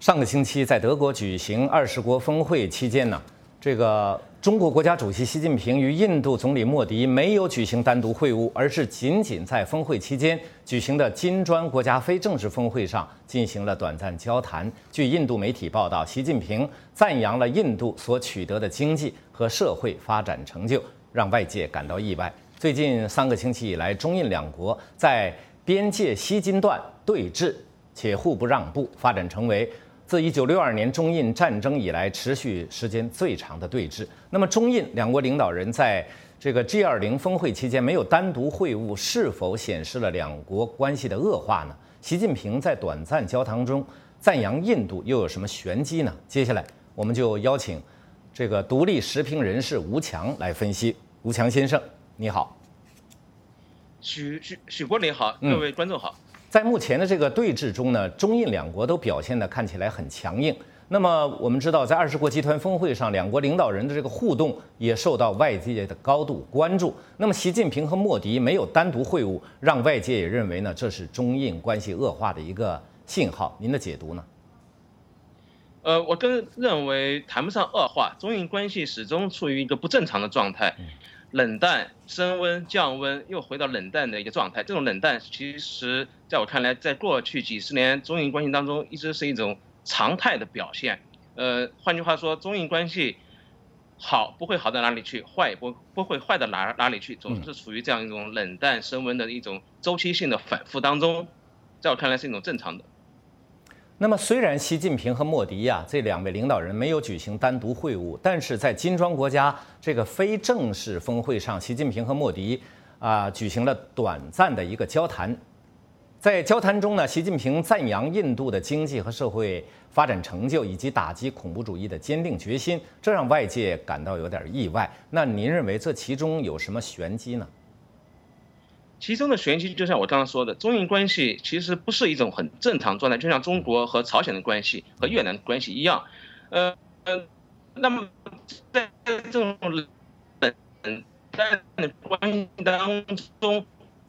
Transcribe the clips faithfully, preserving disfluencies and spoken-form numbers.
上个星期在德国举行二十国峰会期间呢，这个中国国家主席习近平与印度总理莫迪没有举行单独会晤，而是仅仅在峰会期间举行的金砖国家非正式峰会上进行了短暂交谈。据印度媒体报道，习近平赞扬了印度所取得的经济和社会发展成就，让外界感到意外。最近三个星期以来，中印两国在边界西金段对峙，且互不让步，发展成为自一九六二年中印战争以来持续时间最长的对峙。那么，中印两国领导人在这个 G 二十 峰会期间没有单独会晤，是否显示了两国关系的恶化呢？习近平在短暂交谈中赞扬印度，又有什么玄机呢？接下来，我们就邀请这个独立时评人士吴强来分析。吴强先生，你好。 许许许波你好，各位观众好。嗯， 在目前的这个对峙中呢，中印两国都表现得看起来很强硬。那么我们知道，在二十国集团峰会上，两国领导人的这个互动也受到外界的高度关注。那么习近平和莫迪没有单独会晤，让外界也认为呢，这是中印关系恶化的一个信号。您的解读呢？ 呃，我个人认为谈不上恶化，中印关系始终处于一个不正常的状态。嗯，冷淡升温降温，又回到冷淡的一个状态。这种冷淡，其实在我看来，在过去几十年中印关系当中，一直是一种常态的表现。呃，换句话说，中印关系好不会好到哪里去，坏也不不会坏到哪哪里去，总是处于这样一种冷淡升温的一种周期性的反复当中。在我看来，是一种正常的。 那么，虽然习近平和莫迪呀、啊、这两位领导人没有举行单独会晤，但是在金砖国家这个非正式峰会上，习近平和莫迪啊、呃、举行了短暂的一个交谈。在交谈中呢，习近平赞扬印度的经济和社会发展成就，以及打击恐怖主义的坚定决心，这让外界感到有点意外。那您认为这其中有什么玄机呢？ 其中的玄机就像我刚刚说的，中印关系其实不是一种很正常状态，就像中国和朝鲜的关系和越南的关系一样。呃呃，那么在这种冷淡的关系当中，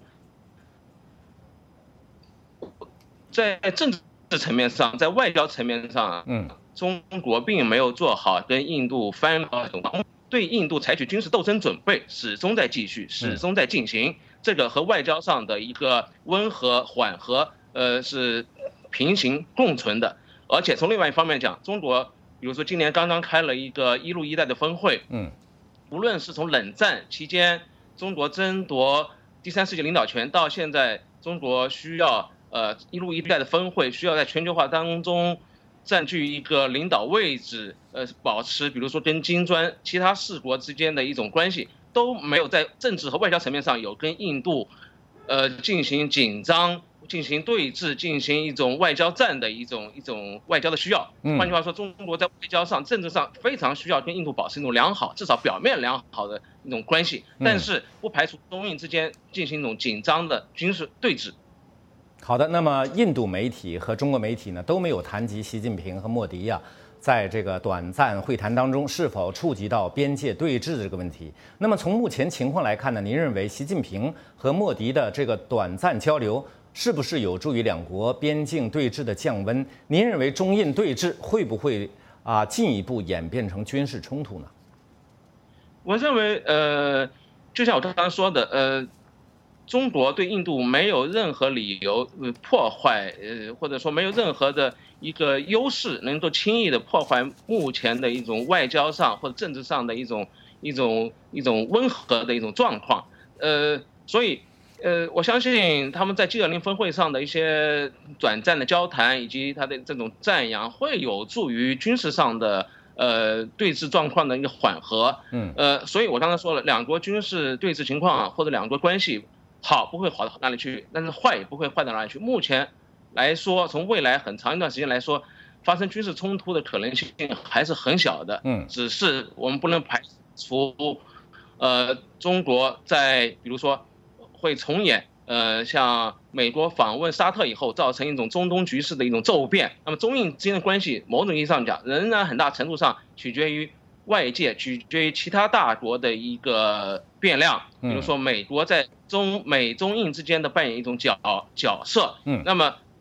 在政治层面上，在外交层面上，嗯，中国并没有做好跟印度翻好对印度采取军事斗争准备始终在继续，始终在进行。这个和外交上的一个温和缓和，呃，是平行共存的。而且从另外一方面讲，中国比如说今年刚刚开了一个一路一带的峰会，嗯，无论是从冷战期间中国争夺第三世界领导权，到现在中国需要呃一路一带的峰会需要在全球化当中占据一个领导位置，呃，保持比如说跟金砖其他四国之间的一种关系。都没有在政治和外交层面上有跟印度，呃，进行紧张、进行对峙、进行一种外交战的一种一种外交的需要。换句话说，中国在外交上、政治上非常需要跟印度保持一种良好，至少表面良好的一种关系，但是不排除中印之间进行一种紧张的军事对峙。 好的，那么印度媒体和中国媒体呢都没有谈及习近平和莫迪呀、啊。在这个短暂会谈当中，是否触及到边界对峙这个问题？那么从目前情况来看呢，您认为习近平和莫迪的这个短暂交流是不是有助于两国边境对峙的降温？您认为中印对峙会不会啊进一步演变成军事冲突呢？ 我认为，呃，就像我刚刚说的，呃。中国对印度没有任何理由破坏，呃，或者说没有任何的一个优势能够轻易的破坏目前的一种外交上或者政治上的一种一种一种温和的一种状况，呃，所以，呃，我相信他们在 G 二十 峰会上的一些短暂的交谈以及他的这种赞扬，会有助于军事上的呃对峙状况的一个缓和，嗯，呃，所以我刚才说了，两国军事对峙情况或者两国关系。好不会好到哪里去，但是坏也不会坏到哪里去。目前来说，从未来很长一段时间来说，发生军事冲突的可能性还是很小的。嗯，只是我们不能排除，呃，中国在比如说会重演，呃，像美国访问沙特以后，造成一种中东局势的一种骤变。那么中印之间的关系，某种意义上讲，仍然很大程度上取决于外界，取决于其他大国的一个变量。比如说美国在中美中印之间的扮演一种角角色，嗯，那么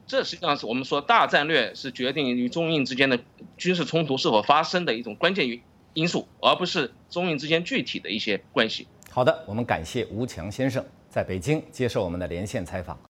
这实际上是我们说大战略是决定与中印之间的军事冲突是否发生的一种关键因素，而不是中印之间具体的一些关系。 好的，我们感谢吴强先生在北京接受我们的连线采访。